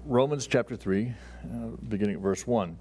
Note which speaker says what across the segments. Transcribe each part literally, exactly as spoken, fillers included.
Speaker 1: Romans chapter three, uh, beginning at verse one.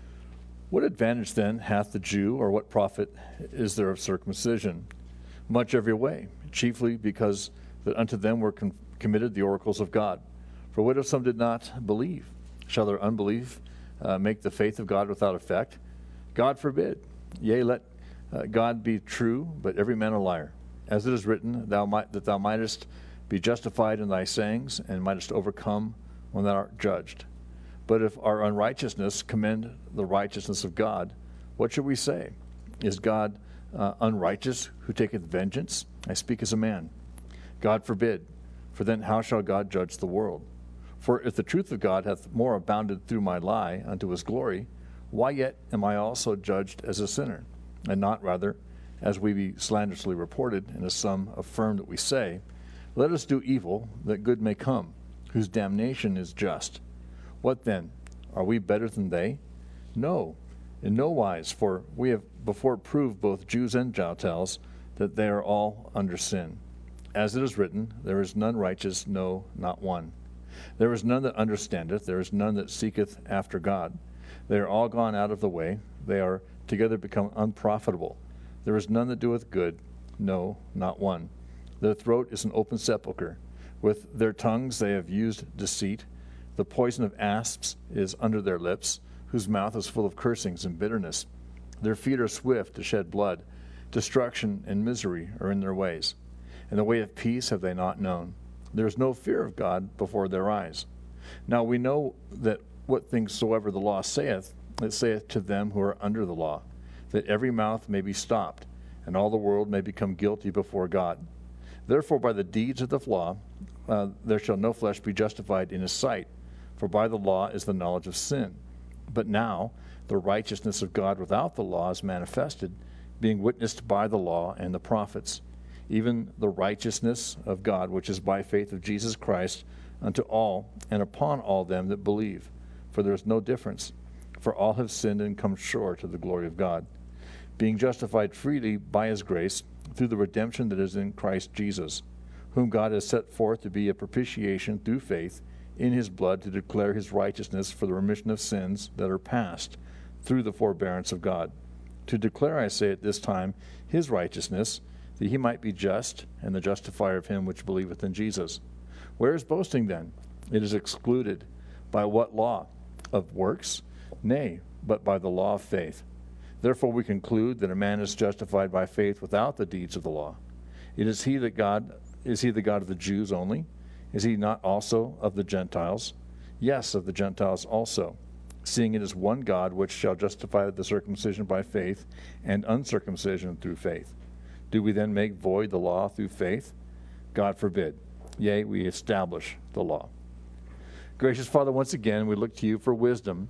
Speaker 1: What advantage then hath the Jew, or what profit is there of circumcision? Much every way, chiefly because that unto them were con- committed the oracles of God. For what if some did not believe? Shall their unbelief uh, make the faith of God without effect? God forbid. Yea, let uh, God be true, but every man a liar. As it is written, thou might, that thou mightest be justified in thy sayings, and mightest overcome when thou art judged. But if our unrighteousness commend the righteousness of God, what shall we say? Is God uh, unrighteous who taketh vengeance? I speak as a man. God forbid. For then how shall God judge the world? For if the truth of God hath more abounded through my lie unto his glory, why yet am I also judged as a sinner? And not rather, as we be slanderously reported, and as some affirm that we say, let us do evil, that good may come, whose damnation is just. What then? Are we better than they? No, in no wise, for we have before proved both Jews and Gentiles that they are all under sin. As it is written, there is none righteous, no, not one. There is none that understandeth, there is none that seeketh after God. They are all gone out of the way, they are together become unprofitable. There is none that doeth good, no, not one. Their throat is an open sepulchre. With their tongues they have used deceit. The poison of asps is under their lips, whose mouth is full of cursings and bitterness. Their feet are swift to shed blood. Destruction and misery are in their ways. And the way of peace have they not known. There is no fear of God before their eyes. Now we know that what things soever the law saith, it saith to them who are under the law, that every mouth may be stopped, and all the world may become guilty before God. Therefore by the deeds of the law uh, there shall no flesh be justified in his sight, for by the law is the knowledge of sin. But now the righteousness of God without the law is manifested, being witnessed by the law and the prophets, even the righteousness of God, which is by faith of Jesus Christ, unto all and upon all them that believe. For there is no difference, for all have sinned and come short of the glory of God, being justified freely by his grace, through the redemption that is in Christ Jesus, whom God has set forth to be a propitiation through faith in his blood, to declare his righteousness for the remission of sins that are past, through the forbearance of God. To declare, I say at this time, his righteousness, that he might be just, and the justifier of him which believeth in Jesus. Where is boasting then? It is excluded. By what law? Of works? Nay, but by the law of faith. Therefore we conclude that a man is justified by faith without the deeds of the law. It is he that God is he the God of the Jews only? Is he not also of the Gentiles? Yes, of the Gentiles also, seeing it is one God which shall justify the circumcision by faith, and uncircumcision through faith. Do we then make void the law through faith? God forbid. Yea, we establish the law. Gracious Father, once again we look to you for wisdom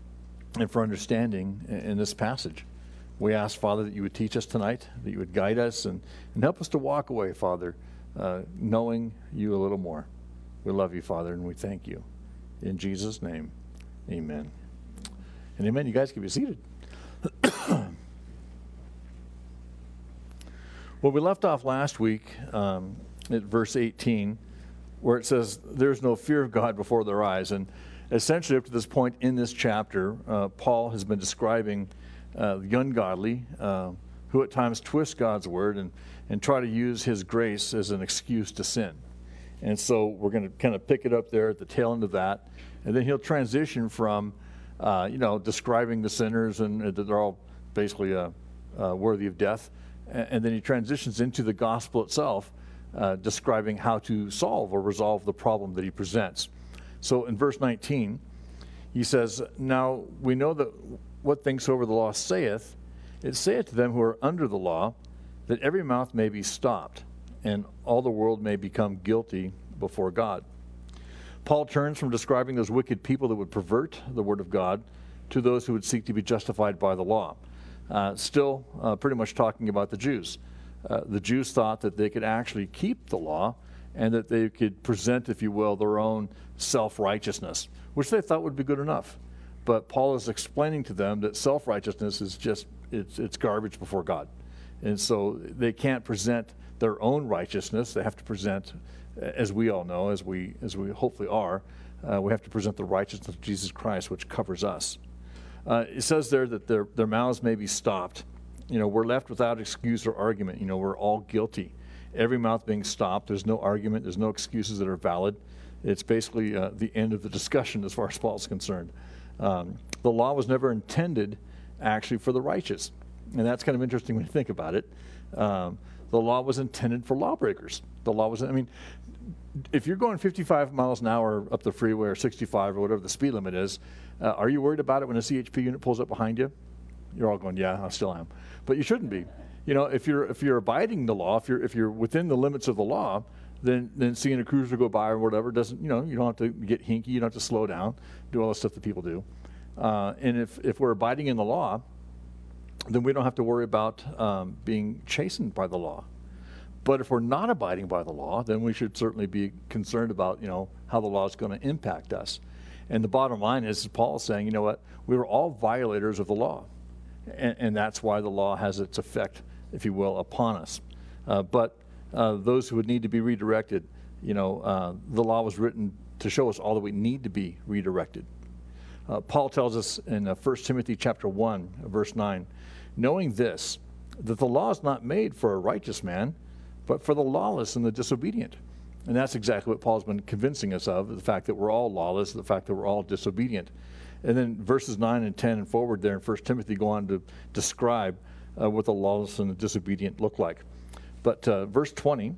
Speaker 1: and for understanding in this passage. We ask, Father, that you would teach us tonight, that you would guide us and, and help us to walk away, Father, uh, knowing you a little more. We love you, Father, and we thank you. In Jesus' name, amen. And amen. You guys can be seated. Well, we left off last week um, at verse eighteen, where it says, there's no fear of God before their eyes. And essentially, up to this point in this chapter, uh, Paul has been describing uh, the ungodly, uh, who at times twist God's word and, and try to use his grace as an excuse to sin. And so we're going to kind of pick it up there at the tail end of that. And then he'll transition from, uh, you know, describing the sinners and that they're all basically uh, uh, worthy of death. And, and then he transitions into the gospel itself, uh, describing how to solve or resolve the problem that he presents. So in verse nineteen, he says, now we know that what things soever the law saith, it saith to them who are under the law, that every mouth may be stopped, and all the world may become guilty before God. Paul turns from describing those wicked people that would pervert the word of God to those who would seek to be justified by the law. Uh, still uh, pretty much talking about the Jews. Uh, the Jews thought that they could actually keep the law and that they could present, if you will, their own self-righteousness, which they thought would be good enough. But Paul is explaining to them that self-righteousness is just, it's, it's garbage before God. And so they can't present their own righteousness. They have to present as we all know, as we as we hopefully are, uh, we have to present the righteousness of Jesus Christ, which covers us. Uh, it says there that their their mouths may be stopped. You know, we're left without excuse or argument. You know, we're all guilty. Every mouth being stopped. There's no argument. There's no excuses that are valid. It's basically uh, the end of the discussion as far as Paul's concerned. Um, the law was never intended actually for the righteous. And that's kind of interesting when you think about it. Um, the law was intended for lawbreakers. The law was, I mean, if you're going fifty-five miles an hour up the freeway or sixty-five or whatever the speed limit is, uh, are you worried about it when a C H P unit pulls up behind you? You're all going, yeah, I still am. But you shouldn't be. You know, if you're if you're abiding the law, if you're if you're within the limits of the law, then then seeing a cruiser go by or whatever doesn't, you know, you don't have to get hinky, you don't have to slow down, do all the stuff that people do. Uh, and if if we're abiding in the law, then we don't have to worry about um, being chastened by the law. But if we're not abiding by the law, then we should certainly be concerned about, you know, how the law is going to impact us. And the bottom line is, Paul is saying, you know what, we were all violators of the law. And, and that's why the law has its effect, if you will, upon us. Uh, but uh, those who would need to be redirected, you know, uh, the law was written to show us all that we need to be redirected. Uh, Paul tells us in uh, First Timothy chapter one, verse nine, knowing this, that the law is not made for a righteous man, but for the lawless and the disobedient. And that's exactly what Paul's been convincing us of, the fact that we're all lawless, the fact that we're all disobedient. And then verses nine and ten and forward there in First Timothy go on to describe uh, what the lawless and the disobedient look like. But uh, verse twenty,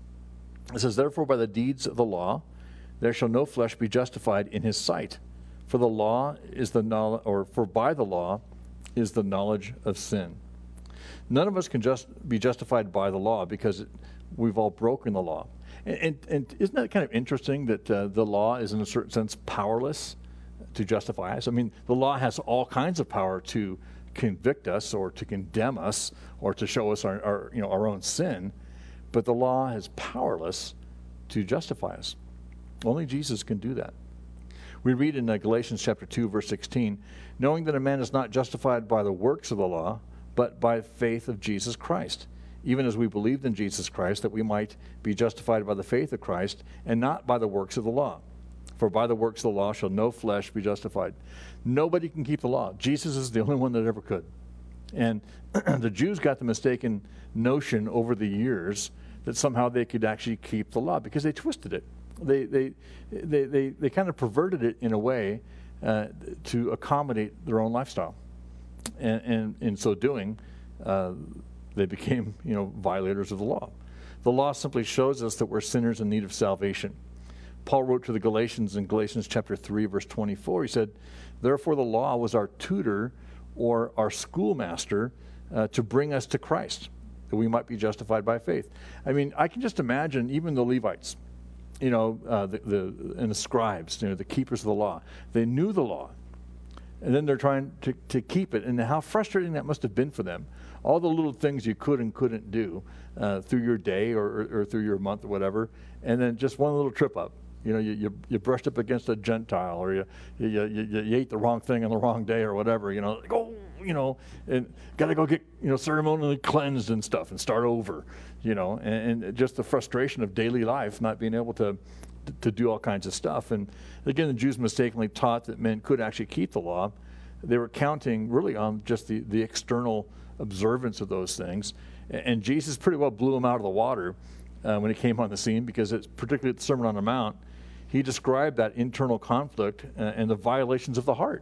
Speaker 1: it says, therefore by the deeds of the law, there shall no flesh be justified in his sight. For the law is the knowledge, or for by the law is the knowledge of sin. None of us can just be justified by the law because it, we've all broken the law. And, and, and isn't that kind of interesting that uh, the law is in a certain sense powerless to justify us? I mean, the law has all kinds of power to convict us or to condemn us or to show us our, our you know our own sin, but the law is powerless to justify us. Only Jesus can do that. We read in uh, Galatians chapter two, verse sixteen, knowing that a man is not justified by the works of the law, but by faith of Jesus Christ, even as we believed in Jesus Christ, that we might be justified by the faith of Christ and not by the works of the law. For by the works of the law shall no flesh be justified. Nobody can keep the law. Jesus is the only one that ever could. And the Jews got the mistaken notion over the years that somehow they could actually keep the law because they twisted it. They they they they, they kind of perverted it in a way uh, to accommodate their own lifestyle. And, and in so doing, uh, they became, you know, violators of the law. The law simply shows us that we're sinners in need of salvation. Paul wrote to the Galatians in Galatians chapter three, verse twenty-four. He said, therefore the law was our tutor or our schoolmaster uh, to bring us to Christ, that we might be justified by faith. I mean, I can just imagine even the Levites, you know, uh, the, the and the scribes, you know, the keepers of the law. They knew the law. And then they're trying to, to keep it. And how frustrating that must have been for them. All the little things you could and couldn't do uh, through your day or, or, or through your month or whatever. And then just one little trip up. You know, you, you, you brushed up against a Gentile, or you you, you you you ate the wrong thing on the wrong day or whatever, you know. Like, oh, you know, and got to go get, you know, ceremonially cleansed and stuff and start over, you know. And, and just the frustration of daily life, not being able to to do all kinds of stuff. And again, the Jews mistakenly taught that men could actually keep the law. They were counting really on just the, the external observance of those things. And Jesus pretty well blew them out of the water uh, when he came on the scene, because it's particularly at the Sermon on the Mount, he described that internal conflict uh, and the violations of the heart.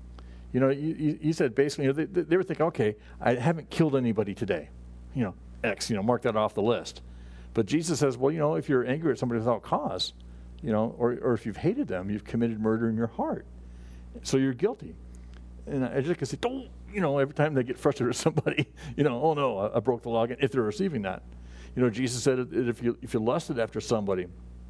Speaker 1: You know, he, he said basically, you know, they, they were thinking, okay, I haven't killed anybody today. You know, X, you know, mark that off the list. But Jesus says, well, you know, if you're angry at somebody without cause, you know, or, or if you've hated them, you've committed murder in your heart. So you're guilty. And I just can say, don't, you know, every time they get frustrated with somebody, you know, oh no, I, I broke the law again, if they're receiving that. You know, Jesus said that if you if you lusted after somebody,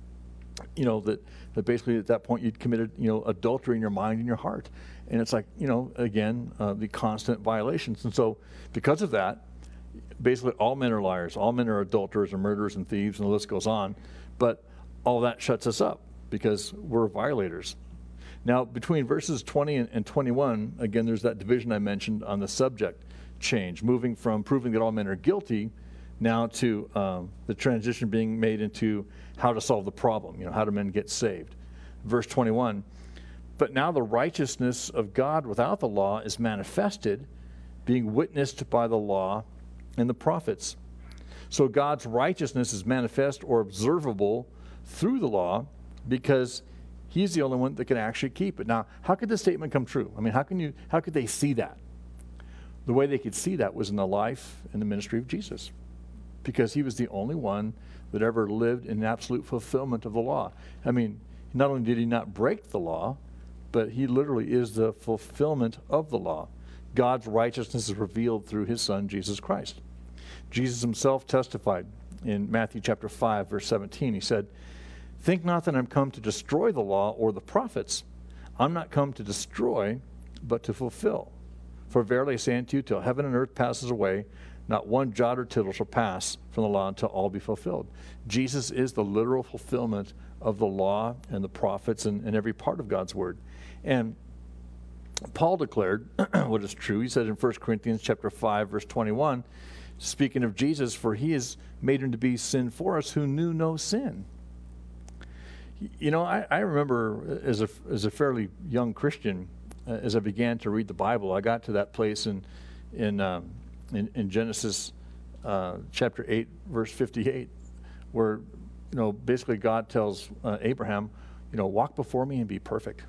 Speaker 1: you know, that, that basically at that point you'd committed, you know, adultery in your mind and your heart. And it's like, you know, again, uh, the constant violations. And so because of that, basically all men are liars, all men are adulterers and murderers and thieves, and the list goes on. But all that shuts us up because we're violators. Now, between verses twenty and, and twenty-one, again, there's that division I mentioned on the subject change, moving from proving that all men are guilty now to um, the transition being made into how to solve the problem, you know, how do men get saved. Verse twenty-one, but now the righteousness of God without the law is manifested, being witnessed by the law and the prophets. So God's righteousness is manifest or observable through the law because he's the only one that can actually keep it. Now, how could this statement come true? I mean, how can you, how could they see that? The way they could see that was in the life and the ministry of Jesus, because he was the only one that ever lived in absolute fulfillment of the law. I mean, not only did he not break the law, but he literally is the fulfillment of the law. God's righteousness is revealed through his Son, Jesus Christ. Jesus himself testified in Matthew chapter five, verse seventeen. He said, think not that I'm come to destroy the law or the prophets. I'm not come to destroy, but to fulfill. For verily I say unto you, till heaven and earth passes away, not one jot or tittle shall pass from the law until all be fulfilled. Jesus is the literal fulfillment of the law and the prophets and, and every part of God's word. And Paul declared what is true. He said in First Corinthians chapter five, verse twenty-one, speaking of Jesus, for he has made him to be sin for us who knew no sin. You know, I, I remember as a, as a fairly young Christian, uh, as I began to read the Bible, I got to that place in in um, in, in Genesis uh, chapter eight, verse fifty-eight, where, you know, basically God tells uh, Abraham, you know, walk before me and be perfect.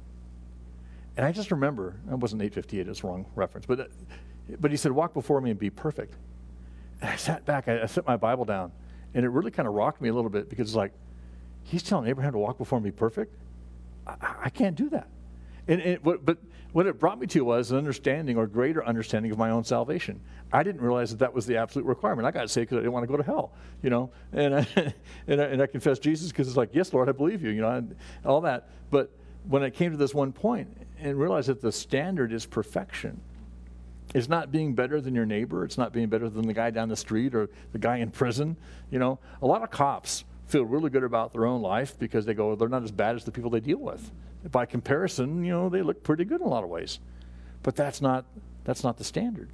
Speaker 1: And I just remember, it wasn't eight fifty-eight, it's the wrong reference, but, uh, but he said, walk before me and be perfect. And I sat back, I, I set my Bible down, and it really kind of rocked me a little bit, because it's like, he's telling Abraham to walk before him and be perfect? I, I can't do that. And, and what, but what it brought me to was an understanding, or greater understanding, of my own salvation. I didn't realize that that was the absolute requirement. I got saved because I didn't want to go to hell, you know. And I, and I, and I confessed Jesus because it's like, yes, Lord, I believe you, you know, and all that. But when it came to this one point and realized that the standard is perfection, it's not being better than your neighbor. It's not being better than the guy down the street or the guy in prison. You know, a lot of cops feel really good about their own life because they go, they're not as bad as the people they deal with. By comparison, you know, they look pretty good in a lot of ways. But that's not that's not the standard.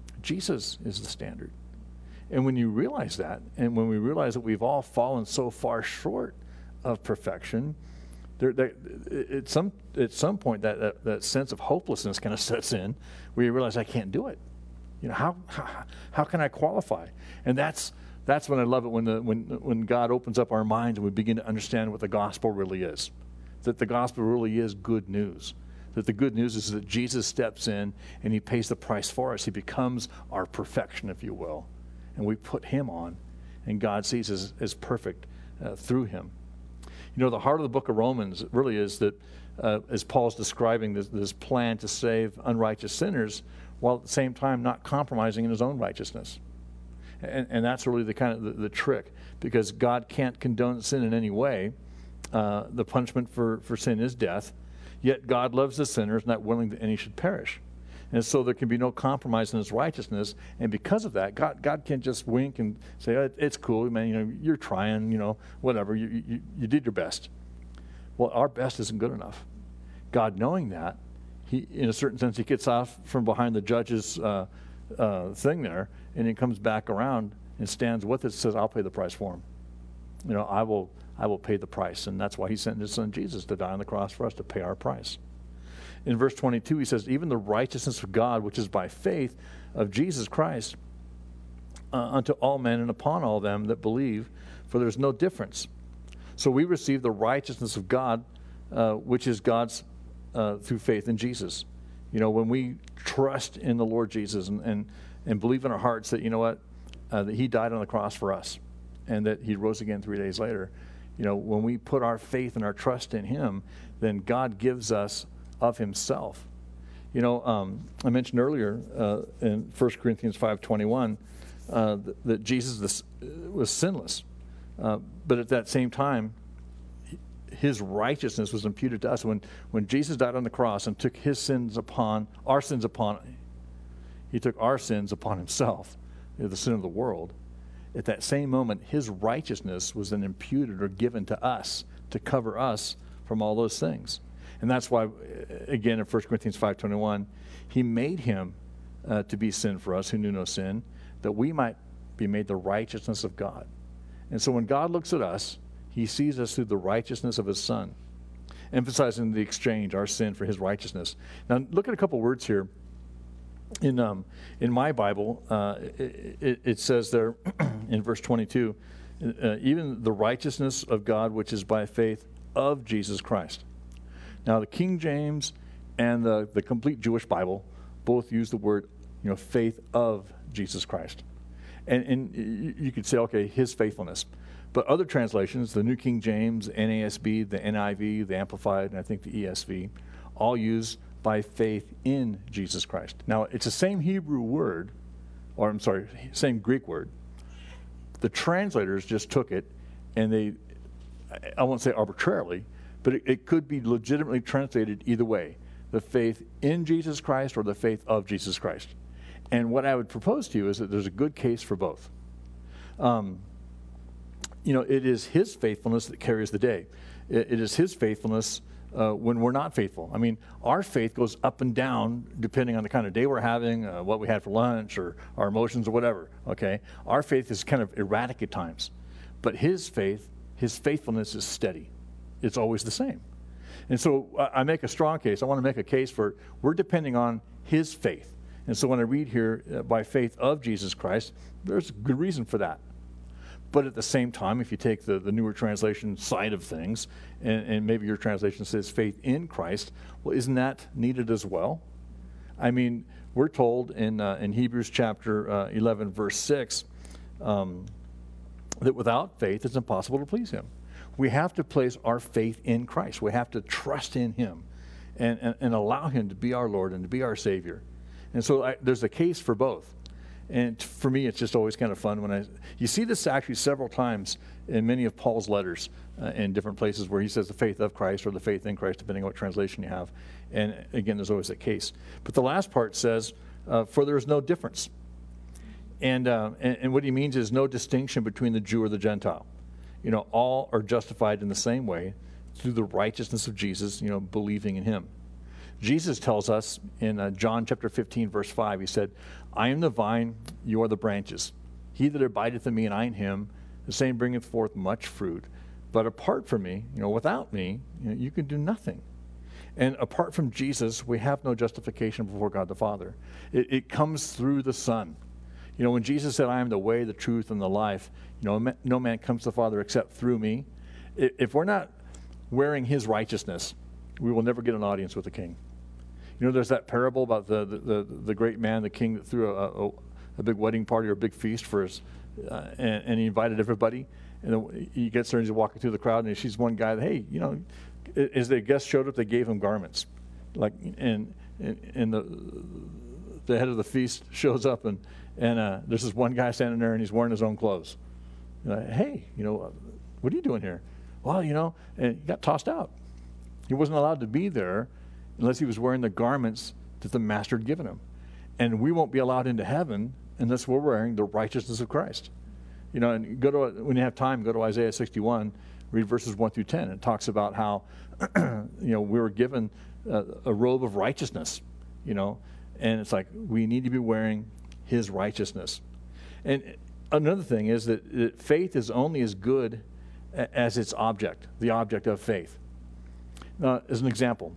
Speaker 1: Jesus is the standard. And when you realize that, and when we realize that we've all fallen so far short of perfection, there, there, at some at some point that, that, that sense of hopelessness kind of sets in, where you realize I can't do it. You know, how how, how can I qualify? And that's that's when I love it, when the when when God opens up our minds and we begin to understand what the gospel really is. That the gospel really is good news. That the good news is that Jesus steps in and he pays the price for us. He becomes our perfection, if you will. And we put him on, and God sees us as perfect uh, through him. You know, the heart of the book of Romans really is that, uh, as Paul's describing this, this plan to save unrighteous sinners, while at the same time not compromising in his own righteousness. And, and that's really the kind of the, the trick, because God can't condone sin in any way. Uh, the punishment for, for sin is death, yet God loves the sinners, not willing that any should perish. And so there can be no compromise in his righteousness, and because of that, God God can't just wink and say, oh, it's cool, man, you know, you're trying, you know, whatever, you, you, you did your best. Well, our best isn't good enough. God, knowing that, he, in a certain sense, he gets off from behind the judge's uh, uh, thing there, and he comes back around and stands with it and says, I'll pay the price for him. You know, I will I will pay the price. And that's why he sent his son Jesus to die on the cross for us, to pay our price. In verse twenty-two, he says, even the righteousness of God, which is by faith of Jesus Christ, uh, unto all men and upon all them that believe, for there's no difference. So we receive the righteousness of God, uh, which is God's uh, through faith in Jesus. You know, when we trust in the Lord Jesus and, and, and believe in our hearts that, you know what, uh, that he died on the cross for us and that he rose again three days later, you know, when we put our faith and our trust in him, then God gives us of himself. You know, um, I mentioned earlier uh, in First Corinthians five twenty-one uh, that, that Jesus was sinless. Uh, but at that same time, his righteousness was imputed to us. When, when Jesus died on the cross and took his sins upon, our sins upon, he took our sins upon himself, you know, the sin of the world. At that same moment, his righteousness was then imputed or given to us to cover us from all those things. And that's why, again, in First Corinthians five twenty-one, he made him uh, to be sin for us who knew no sin, that we might be made the righteousness of God. And so when God looks at us, he sees us through the righteousness of his Son, emphasizing the exchange, our sin for his righteousness. Now, look at a couple words here. In um, in my Bible, uh, it, it, it says there in verse twenty-two, uh, even the righteousness of God, which is by faith of Jesus Christ. Now, the King James and the, the complete Jewish Bible both use the word, you know, faith of Jesus Christ. And, and you could say, okay, his faithfulness. But other translations, the New King James, N A S B, the N I V, the Amplified, and I think the E S V, all use by faith in Jesus Christ. Now, it's the same Hebrew word, or I'm sorry, same Greek word. The translators just took it, and they, I won't say arbitrarily, but it, it could be legitimately translated either way, the faith in Jesus Christ or the faith of Jesus Christ. And what I would propose to you is that there's a good case for both. Um, you know, it is his faithfulness that carries the day. It, it is his faithfulness uh, when we're not faithful. I mean, our faith goes up and down depending on the kind of day we're having, uh, what we had for lunch, or our emotions, or whatever, okay? Our faith is kind of erratic at times. But his faith, his faithfulness is steady. It's always the same. And so I, I make a strong case. I want to make a case for we're depending on his faith. And so when I read here, uh, by faith of Jesus Christ, there's a good reason for that. But at the same time, if you take the, the newer translation side of things, and, and maybe your translation says faith in Christ, well, isn't that needed as well? I mean, we're told in uh, in Hebrews chapter uh, eleven, verse six, um, that without faith, it's impossible to please him. We have to place our faith in Christ. We have to trust in him and, and, and allow him to be our Lord and to be our Savior. And so I, there's a case for both. And for me, it's just always kind of fun when I, you see this actually several times in many of Paul's letters uh, in different places where he says the faith of Christ or the faith in Christ, depending on what translation you have. And again, there's always that case. But the last part says, uh, for there is no difference. And, uh, and, and what he means is no distinction between the Jew or the Gentile. You know, all are justified in the same way through the righteousness of Jesus, you know, believing in him. Jesus tells us in uh, John chapter fifteen, verse five, he said, I am the vine, you are the branches. He that abideth in me and I in him, the same bringeth forth much fruit. But apart from me, you know, without me, you know, you can do nothing. And apart from Jesus, we have no justification before God the Father. It, it comes through the Son. You know, when Jesus said, I am the way, the truth, and the life, you know, no man comes to the Father except through me. If we're not wearing his righteousness, we will never get an audience with the King. You know, there's that parable about the the, the, the great man, the king that threw a, a, a big wedding party or a big feast for his, uh, and, and he invited everybody. And he gets there and he's walking through the crowd, and he sees one guy that, hey, you know, as the guests showed up, they gave him garments. Like, and, and, and the the head of the feast shows up, and, and uh, there's this one guy standing there, and he's wearing his own clothes. Like, hey, you know, what are you doing here? Well, you know, and he got tossed out. He wasn't allowed to be there unless he was wearing the garments that the master had given him. And we won't be allowed into heaven unless we're wearing the righteousness of Christ. You know, and go to, when you have time, go to Isaiah sixty-one, read verses one through ten. It talks about how, you know, we were given a, a robe of righteousness, you know, and it's like we need to be wearing his righteousness. And another thing is that, that faith is only as good as its object, the object of faith. Now, as an example,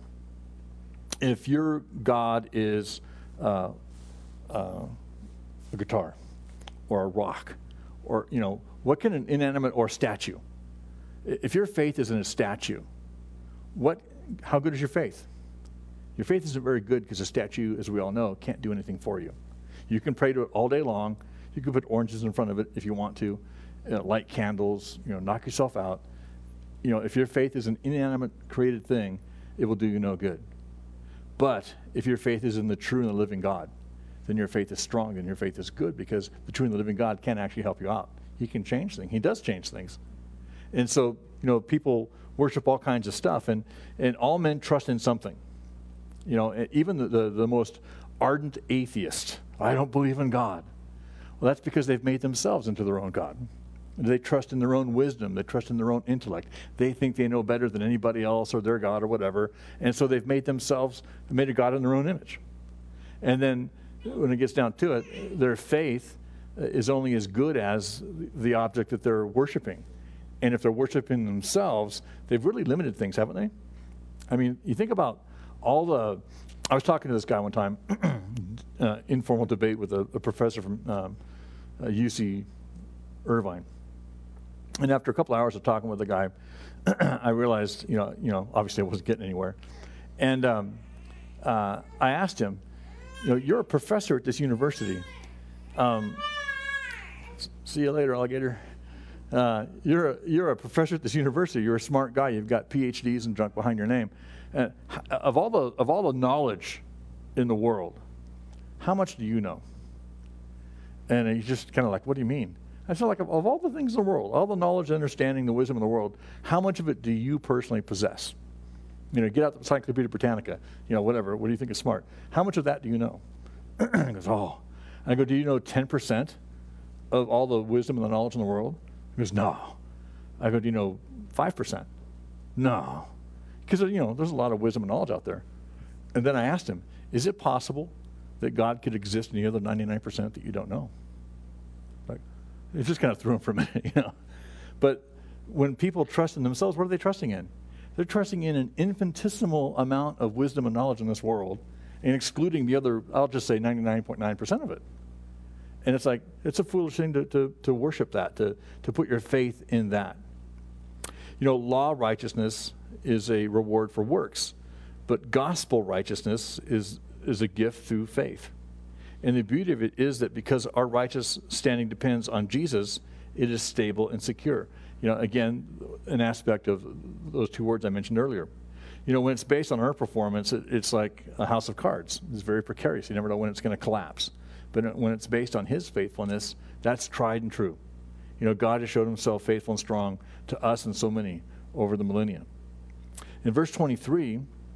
Speaker 1: if your God is uh, uh, a guitar or a rock, or, you know, what can an inanimate or statue? If your faith is in a statue, what? How good is your faith? Your faith isn't very good because a statue, as we all know, can't do anything for you. You can pray to it all day long. You can put oranges in front of it if you want to, you know, light candles, you know, knock yourself out. You know, if your faith is an inanimate created thing, it will do you no good. But if your faith is in the true and the living God, then your faith is strong and your faith is good, because the true and the living God can actually help you out. He can change things. He does change things. And so, you know, people worship all kinds of stuff, and, and all men trust in something. You know, even the, the, the most ardent atheist, I don't believe in God. Well, that's because they've made themselves into their own God. They trust in their own wisdom. They trust in their own intellect. They think they know better than anybody else or their God or whatever. And so they've made themselves, made a God in their own image. And then when it gets down to it, their faith is only as good as the object that they're worshiping. And if they're worshiping themselves, they've really limited things, haven't they? I mean, you think about all the, I was talking to this guy one time, uh, informal debate with a, a professor from um, uh, U C Irvine. And after a couple of hours of talking with the guy, I realized, you know, you know, obviously I wasn't getting anywhere. And um, uh, I asked him, you know, you're a professor at this university. Um, see you later, alligator. Uh, you're a, you're a professor at this university. You're a smart guy. You've got P H Ds and junk behind your name. And of all the of all the knowledge in the world, how much do you know? And he's just kind of like, what do you mean? I said, like, of, of all the things in the world, all the knowledge, understanding, the wisdom in the world, how much of it do you personally possess? You know, get out the Encyclopedia Britannica, you know, whatever. What do you think is smart? How much of that do you know? He goes, oh. I go, do you know ten percent of all the wisdom and the knowledge in the world? He goes, no. I go, do you know five percent? No. Because, you know, there's a lot of wisdom and knowledge out there. And then I asked him, is it possible that God could exist in the other ninety-nine percent that you don't know? Like, it just kind of threw him for a minute, you know. But when people trust in themselves, what are they trusting in? They're trusting in an infinitesimal amount of wisdom and knowledge in this world and excluding the other, I'll just say ninety-nine point nine percent of it. And it's like, it's a foolish thing to, to, to worship that, to, to put your faith in that. You know, law righteousness is a reward for works, but gospel righteousness is, is a gift through faith. And the beauty of it is that because our righteous standing depends on Jesus, it is stable and secure. You know, again, an aspect of those two words I mentioned earlier. You know, when it's based on our performance, it, it's like a house of cards. It's very precarious. You never know when it's going to collapse. But when it's based on his faithfulness, that's tried and true. You know, God has showed himself faithful and strong to us and so many over the millennia. In verse twenty-three,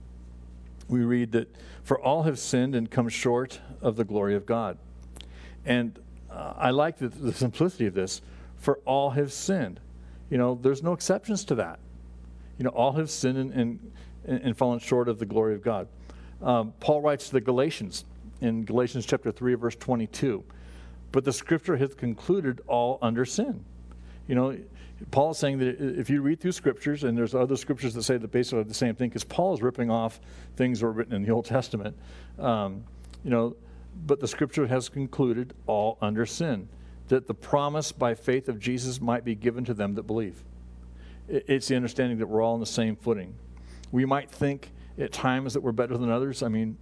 Speaker 1: we read that, for all have sinned and come short of the glory of God. And uh, I like the, the simplicity of this. For all have sinned. You know, there's no exceptions to that. You know, all have sinned and, and, and fallen short of the glory of God. Um, Paul writes to the Galatians in Galatians chapter three, verse twenty-two. But the scripture hath concluded all under sin. You know, Paul is saying that if you read through scriptures, and there's other scriptures that say that basically the same thing, because Paul is ripping off things that were written in the Old Testament. Um, you know, but the scripture has concluded all under sin, that the promise by faith of Jesus might be given to them that believe. It's the understanding that we're all on the same footing. We might think at times that we're better than others. I mean,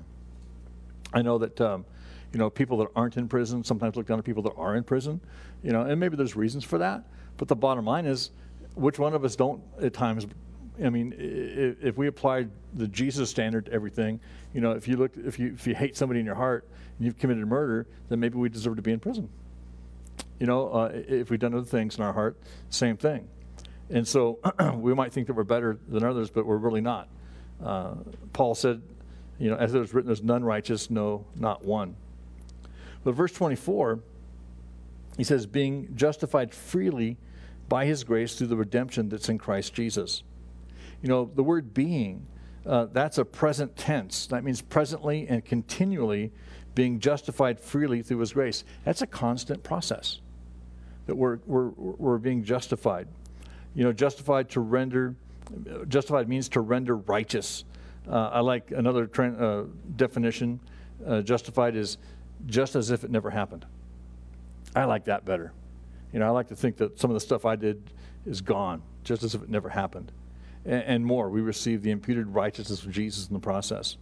Speaker 1: I know that, um, you know, people that aren't in prison sometimes look down at people that are in prison, you know, and maybe there's reasons for that. But the bottom line is, which one of us don't at times, I mean, if, if we applied the Jesus standard to everything, you know, if you look, if you if you hate somebody in your heart and you've committed murder, then maybe we deserve to be in prison. You know, uh, if we've done other things in our heart, same thing. And so we might think that we're better than others, but we're really not. Uh, Paul said, you know, as it was written, there's none righteous, no, not one. But verse twenty-four, he says, being justified freely by his grace through the redemption that's in Christ Jesus. You know, the word being, uh, that's a present tense. That means presently and continually being justified freely through his grace. That's a constant process, that we're, we're, we're being justified. You know, justified to render, justified means to render righteous. Uh, I like another tra- uh, definition. Uh, justified is just as if it never happened. I like that better. You know, I like to think that some of the stuff I did is gone, just as if it never happened. And, and more, we receive the imputed righteousness of Jesus in the process.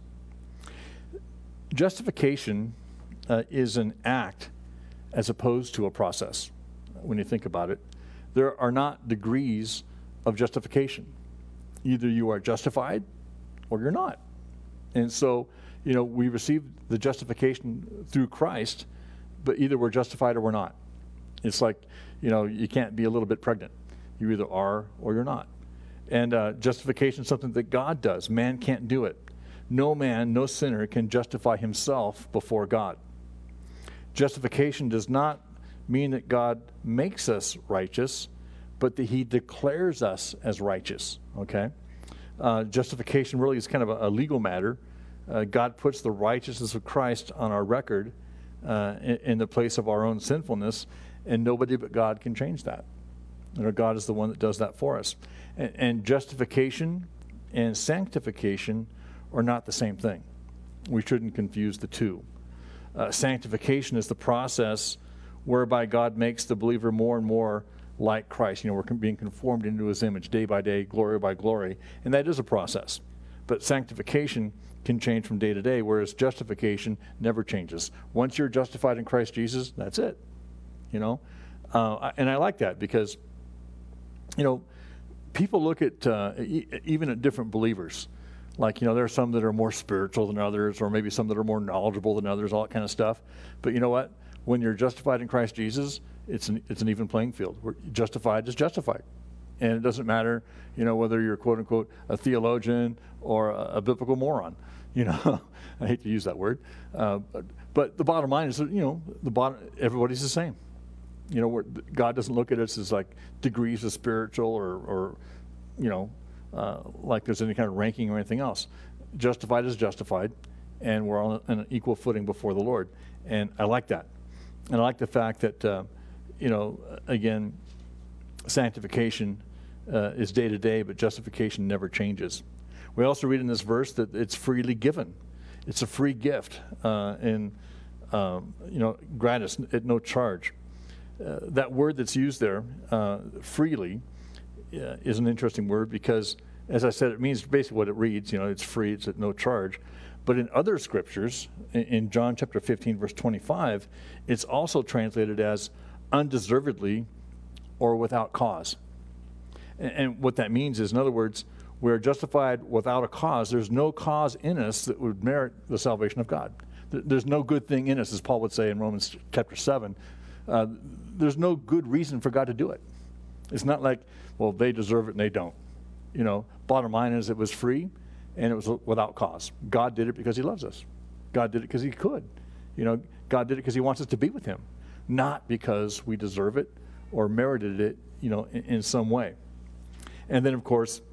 Speaker 1: Justification uh, is an act as opposed to a process, when you think about it. There are not degrees of justification. Either you are justified or you're not. And so, you know, we receive the justification through Christ, but either we're justified or we're not. It's like, you know, you can't be a little bit pregnant. You either are or you're not. And uh, justification is something that God does. Man can't do it. No man, no sinner can justify himself before God. Justification does not mean that God makes us righteous, but that he declares us as righteous, okay? Uh, justification really is kind of a, a legal matter. Uh, God puts the righteousness of Christ on our record uh, in, in the place of our own sinfulness, and nobody but God can change that. You know, God is the one that does that for us. And, and justification and sanctification are not the same thing. We shouldn't confuse the two. Uh, sanctification is the process whereby God makes the believer more and more like Christ. You know, we're being conformed into his image day by day, glory by glory, and that is a process. But sanctification can change from day to day, whereas justification never changes. Once you're justified in Christ Jesus, that's it. You know, uh, and I like that because, you know, people look at uh, e- even at different believers. Like, you know, there are some that are more spiritual than others, or maybe some that are more knowledgeable than others, all that kind of stuff. But you know what? When you're justified in Christ Jesus, it's an, it's an even playing field. We're justified is justified. And it doesn't matter, you know, whether you're, quote unquote, a theologian or a, a biblical moron. You know, I hate to use that word. Uh, but, but the bottom line is, that, you know, the bottom, everybody's the same. You know, we're, God doesn't look at us as like degrees of spiritual or, or you know, uh, like there's any kind of ranking or anything else. Justified is justified, and we're on an equal footing before the Lord. And I like that. And I like the fact that, uh, you know, again, sanctification uh, is day to day, but justification never changes. We also read in this verse that it's freely given. It's a free gift, uh, and, um, you know, gratis, at no charge. Uh, that word that's used there, uh, freely, uh, is an interesting word because, as I said, it means basically what it reads. You know, it's free, it's at no charge. But in other scriptures, in, in John chapter fifteen, verse twenty-five, it's also translated as undeservedly or without cause. And, and what that means is, in other words, we're justified without a cause. There's no cause in us that would merit the salvation of God. There's no good thing in us, as Paul would say in Romans chapter seven. Uh, there's no good reason for God to do it. It's not like, well, they deserve it and they don't. You know, bottom line is it was free and it was without cause. God did it because he loves us. God did it because he could. You know, God did it because he wants us to be with him, not because we deserve it or merited it, you know, in, in some way. And then, of course,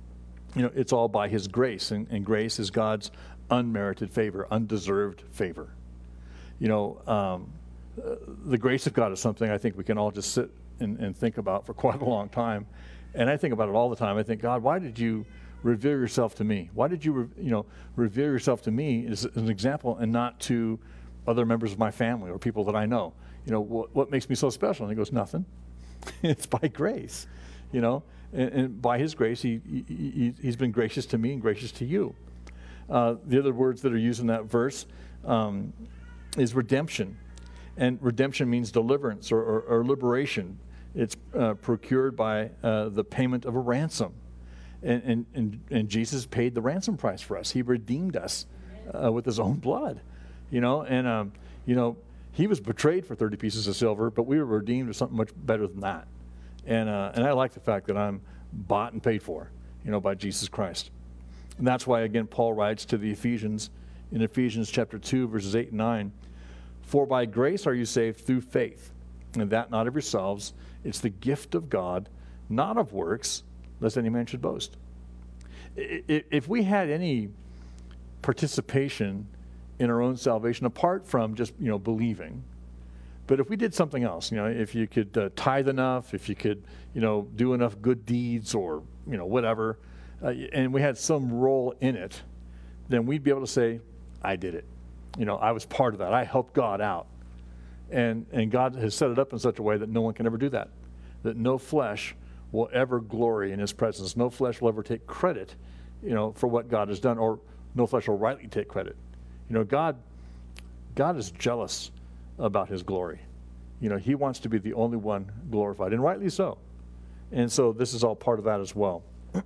Speaker 1: you know, it's all by his grace, and, and grace is God's unmerited favor, undeserved favor. You know, um, uh, the grace of God is something I think we can all just sit and, and think about for quite a long time. And I think about it all the time. I think, God, why did you reveal yourself to me? Why did you, re- you know, reveal yourself to me as, as an example and not to other members of my family or people that I know? You know, what, what makes me so special? And he goes, nothing. It's by grace, you know. And, and by his grace, he, he, he's been gracious to me and gracious to you. Uh, the other words that are used in that verse um, is redemption. And redemption means deliverance or, or, or liberation. It's uh, procured by uh, the payment of a ransom. And, and, and, and Jesus paid the ransom price for us. He redeemed us uh, with his own blood. You know, and, um, you know, he was betrayed for thirty pieces of silver, but we were redeemed with something much better than that. And uh, and I like the fact that I'm bought and paid for, you know, by Jesus Christ. And that's why, again, Paul writes to the Ephesians in Ephesians chapter two, verses eight and nine, for by grace are you saved through faith, and that not of yourselves. It's the gift of God, not of works, lest any man should boast. If we had any participation in our own salvation, apart from just, you know, believing, but if we did something else, you know, if you could uh, tithe enough, if you could, you know, do enough good deeds or, you know, whatever, uh, and we had some role in it, then we'd be able to say, I did it. You know, I was part of that. I helped God out. And and God has set it up in such a way that no one can ever do that, that no flesh will ever glory in his presence. No flesh will ever take credit, you know, for what God has done, or no flesh will rightly take credit. You know, God, God is jealous about his glory. You know, he wants to be the only one glorified, and rightly so. And so this is all part of that as well.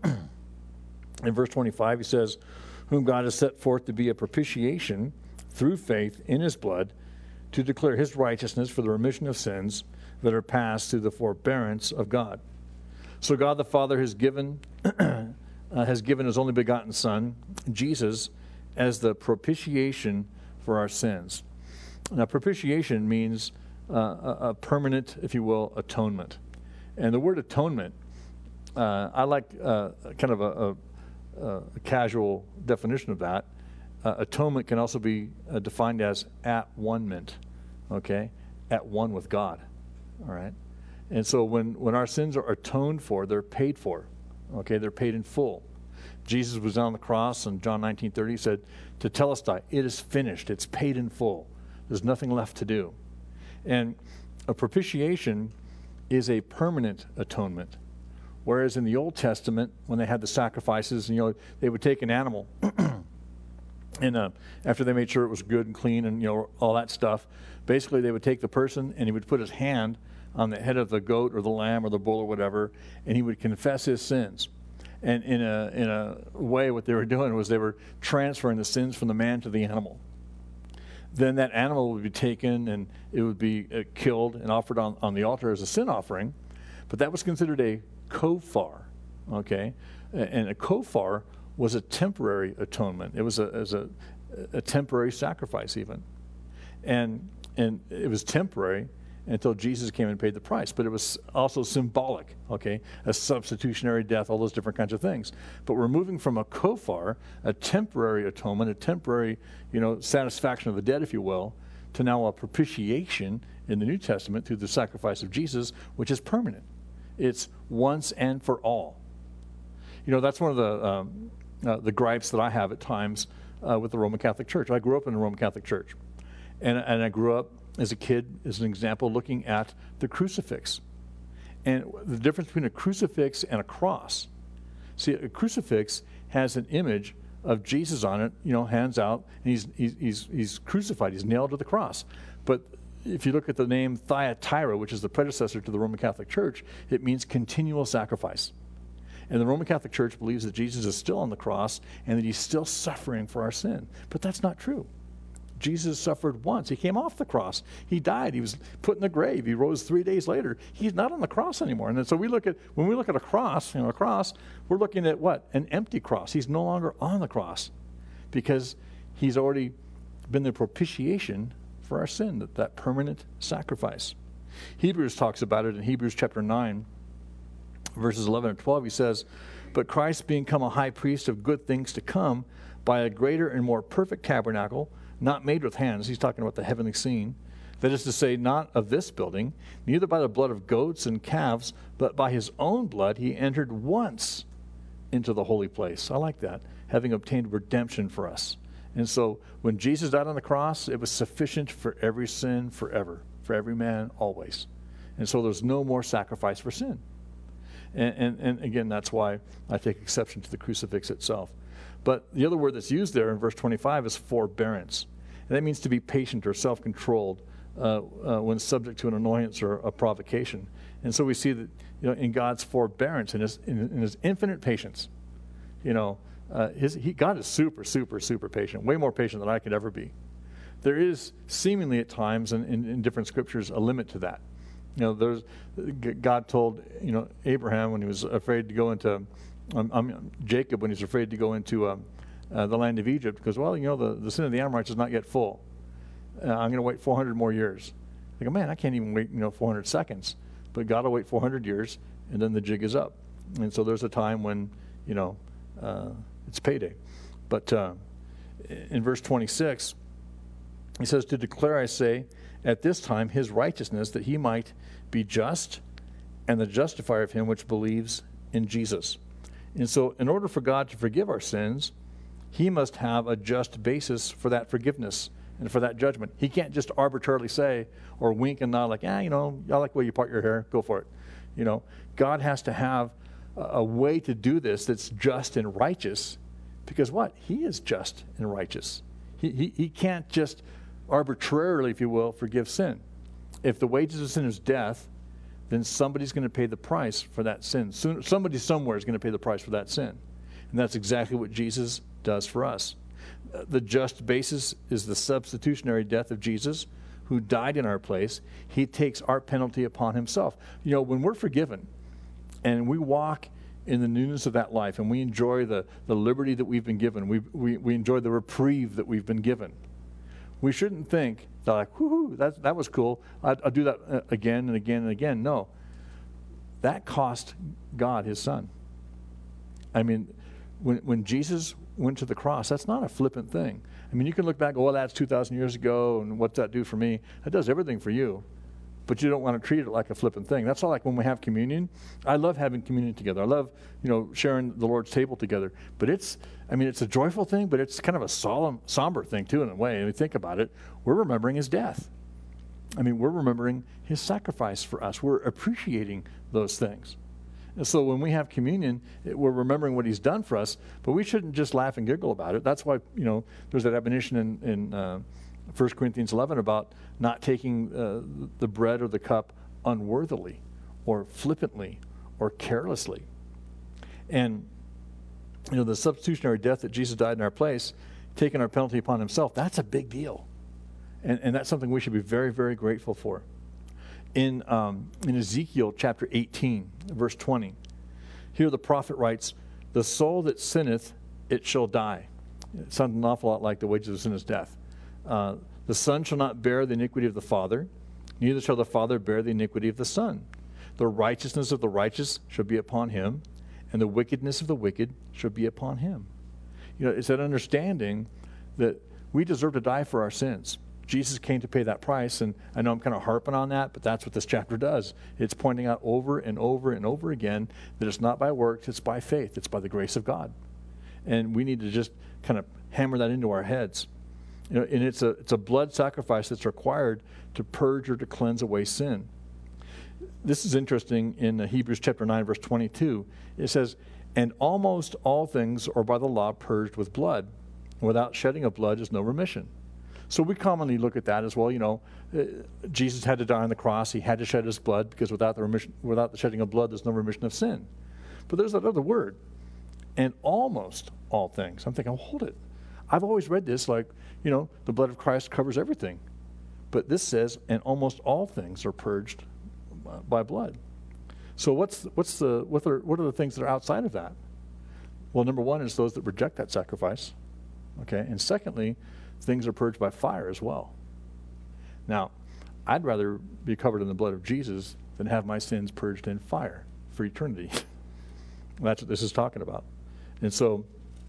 Speaker 1: In verse twenty-five, he says, whom God has set forth to be a propitiation through faith in his blood, to declare his righteousness for the remission of sins that are past through the forbearance of God. So God the Father has given uh, has given his only begotten Son, Jesus, as the propitiation for our sins. Now, propitiation means uh, a, a permanent, if you will, atonement. And the word atonement, uh, I like uh, kind of a, a, a casual definition of that. Uh, atonement can also be uh, defined as at-one-ment. okay, at one with God, all right? And so when, when our sins are atoned for, they're paid for, okay? They're paid in full. Jesus was on the cross in John nineteen thirty, he said, "Tetelestai, it is finished. It's paid in full. There's nothing left to do." And a propitiation is a permanent atonement. Whereas in the Old Testament, when they had the sacrifices, you know, they would take an animal, and uh, after they made sure it was good and clean and, you know, all that stuff, basically they would take the person and he would put his hand on the head of the goat or the lamb or the bull or whatever, and he would confess his sins. And in a in a way, what they were doing was they were transferring the sins from the man to the animal. Then that animal would be taken and it would be uh, killed and offered on, on the altar as a sin offering, but that was considered a kofar, okay? And a kofar was a temporary atonement. It was a, as a, a temporary sacrifice even. And, and it was temporary until Jesus came and paid the price. But it was also symbolic, okay? A substitutionary death, all those different kinds of things. But we're moving from a kofar, a temporary atonement, a temporary, you know, satisfaction of the dead, if you will, to now a propitiation in the New Testament through the sacrifice of Jesus, which is permanent. It's once and for all. You know, that's one of the um, uh, the gripes that I have at times uh, with the Roman Catholic Church. I grew up in the Roman Catholic Church. And, and I grew up as a kid, as an example, looking at the crucifix. And the difference between a crucifix and a cross. See, a crucifix has an image of Jesus on it, you know, hands out, and he's, he's, he's, he's crucified, he's nailed to the cross. But if you look at the name Thyatira, which is the predecessor to the Roman Catholic Church, it means continual sacrifice. And the Roman Catholic Church believes that Jesus is still on the cross and that he's still suffering for our sin. But that's not true. Jesus suffered once. He came off the cross. He died. He was put in the grave. He rose three days later. He's not on the cross anymore. And then, so we look at, when we look at a cross, you know, a cross, we're looking at what? An empty cross. He's no longer on the cross because he's already been the propitiation for our sin, that, that permanent sacrifice. Hebrews talks about it in Hebrews chapter nine, verses eleven and twelve. He says, "But Christ being come a high priest of good things to come, by a greater and more perfect tabernacle, not made with hands," he's talking about the heavenly scene, "that is to say, not of this building, neither by the blood of goats and calves, but by his own blood he entered once into the holy place." I like that, having obtained redemption for us. And so when Jesus died on the cross, it was sufficient for every sin forever, for every man always. And so there's no more sacrifice for sin. And, and, and again, that's why I take exception to the crucifix itself. But the other word that's used there in verse twenty-five is forbearance. And that means to be patient or self-controlled uh, uh, when subject to an annoyance or a provocation. And so we see that, you know, in God's forbearance, in his, in, in his infinite patience, you know, uh, his, he, God is super, super, super patient, way more patient than I could ever be. There is seemingly at times in, in, in different scriptures a limit to that. You know, there's God told, you know, Abraham when he was afraid to go into Um, um, Jacob when he's afraid to go into um, uh, the land of Egypt because, well, you know, the, the sin of the Amorites is not yet full. Uh, I'm going to wait four hundred more years. I go, man, I can't even wait, you know, four hundred seconds. But God will wait four hundred years, and then the jig is up. And so there's a time when, you know, uh, it's payday. But uh, in verse twenty-six, he says, "To declare, I say, at this time his righteousness, that he might be just and the justifier of him which believes in Jesus." And so in order for God to forgive our sins, he must have a just basis for that forgiveness and for that judgment. He can't just arbitrarily say or wink and nod like, ah, you know, I like the way you part your hair, go for it. You know, God has to have a, a way to do this that's just and righteous because what? He is just and righteous. He, he, he can't just arbitrarily, if you will, forgive sin. If the wages of sin is death, then somebody's going to pay the price for that sin. Soon, somebody somewhere is going to pay the price for that sin. And that's exactly what Jesus does for us. Uh, the just basis is the substitutionary death of Jesus, who died in our place. He takes our penalty upon himself. You know, when we're forgiven and we walk in the newness of that life and we enjoy the, the liberty that we've been given, we, we, we enjoy the reprieve that we've been given, we shouldn't think that, like, whoo, that, that was cool. I'd, I'll do that again and again and again. No. That cost God his son. I mean, when, when Jesus went to the cross, that's not a flippant thing. I mean, you can look back, oh, well, that's two thousand years ago, and what's that do for me? That does everything for you, but you don't want to treat it like a flippant thing. That's all like when we have communion. I love having communion together. I love, you know, sharing the Lord's table together. But it's, I mean, it's a joyful thing, but it's kind of a solemn, somber thing, too, in a way. And we think about it, we're remembering his death. I mean, we're remembering his sacrifice for us. We're appreciating those things. And so when we have communion, it, we're remembering what he's done for us, but we shouldn't just laugh and giggle about it. That's why, you know, there's that admonition in, in uh, First Corinthians eleven about not taking uh, the bread or the cup unworthily or flippantly or carelessly. And, you know, the substitutionary death that Jesus died in our place, taking our penalty upon himself, that's a big deal. And, and that's something we should be very, very grateful for. In, um, in Ezekiel chapter eighteen, verse twenty, here the prophet writes, "The soul that sinneth, it shall die." It sounds an awful lot like the wages of sin is death. Uh, the son shall not bear the iniquity of the father, neither shall the father bear the iniquity of the son. The righteousness of the righteous shall be upon him, and the wickedness of the wicked shall be upon him. You know, it's that understanding that we deserve to die for our sins. Jesus came to pay that price, and I know I'm kind of harping on that, but that's what this chapter does. It's pointing out over and over and over again that it's not by works, it's by faith, it's by the grace of God. And we need to just kind of hammer that into our heads. You know, and it's a it's a blood sacrifice that's required to purge or to cleanse away sin. This is interesting in Hebrews chapter nine, verse twenty-two. It says, "And almost all things are by the law purged with blood. Without shedding of blood is no remission." So we commonly look at that as, well, you know, uh, Jesus had to die on the cross. He had to shed his blood because without the remission, without the shedding of blood, there's no remission of sin. But there's that other word, and almost all things. I'm thinking, oh, hold it. I've always read this like, you know, the blood of Christ covers everything. But this says, and almost all things are purged by blood. So what's what's the what are what are the things that are outside of that? Well, number one is those that reject that sacrifice. Okay, and secondly, things are purged by fire as well. Now, I'd rather be covered in the blood of Jesus than have my sins purged in fire for eternity. That's what this is talking about. And so,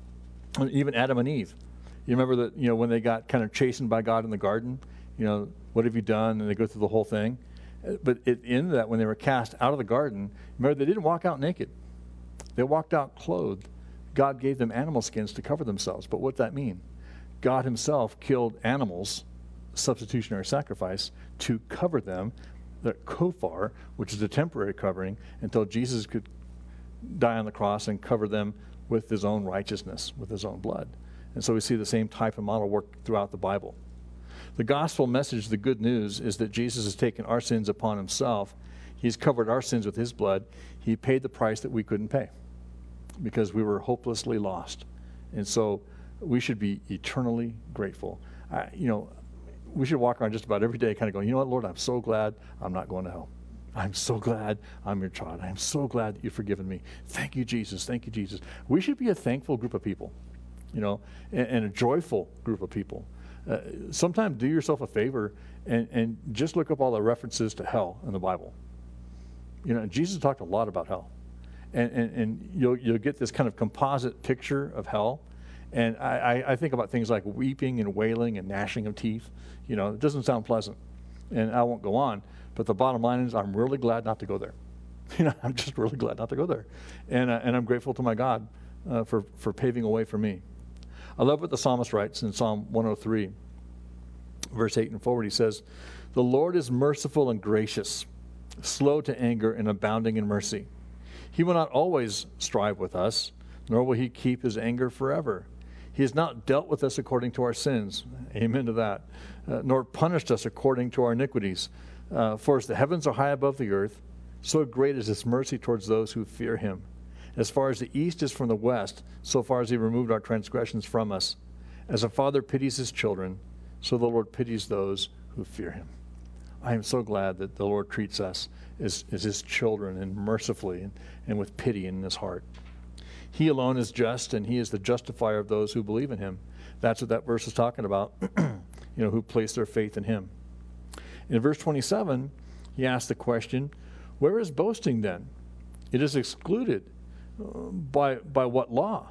Speaker 1: even Adam and Eve, you remember that, you know, when they got kind of chastened by God in the garden, you know, what have you done? And they go through the whole thing. But at the end of that, when they were cast out of the garden, remember, they didn't walk out naked. They walked out clothed. God gave them animal skins to cover themselves. But what's that mean? God himself killed animals, substitutionary sacrifice, to cover them, the kofar, which is a temporary covering, until Jesus could die on the cross and cover them with his own righteousness, with his own blood. And so we see the same type of model work throughout the Bible. The gospel message, the good news, is that Jesus has taken our sins upon himself. He's covered our sins with his blood. He paid the price that we couldn't pay because we were hopelessly lost. And so we should be eternally grateful. I, you know, we should walk around just about every day kind of going, you know what, Lord, I'm so glad I'm not going to hell. I'm so glad I'm your child. I'm so glad that you've forgiven me. Thank you, Jesus. Thank you, Jesus. We should be a thankful group of people, you know, and, and a joyful group of people. Uh, sometimes do yourself a favor and, and just look up all the references to hell in the Bible. You know, Jesus talked a lot about hell. And, and, and you'll, you'll get this kind of composite picture of hell. And I, I think about things like weeping and wailing and gnashing of teeth. You know, it doesn't sound pleasant. And I won't go on. But the bottom line is I'm really glad not to go there. You know, I'm just really glad not to go there. And, uh, and I'm grateful to my God uh, for, for paving a way for me. I love what the psalmist writes in Psalm one oh three, verse eight and forward. He says, "The Lord is merciful and gracious, slow to anger and abounding in mercy. He will not always strive with us, nor will he keep his anger forever. He has not dealt with us according to our sins." Amen to that. Uh, "nor punished us according to our iniquities. Uh, for as the heavens are high above the earth, so great is his mercy towards those who fear him. As far as the east is from the west, so far as he removed our transgressions from us. As a father pities his children, so the Lord pities those who fear him." I am so glad that the Lord treats us as, as his children, and mercifully and, and with pity in his heart. He alone is just, and he is the justifier of those who believe in him. That's what that verse is talking about, you know, who place their faith in him. In verse twenty-seven, he asks the question, where is boasting then? It is excluded. Uh, by, by what law?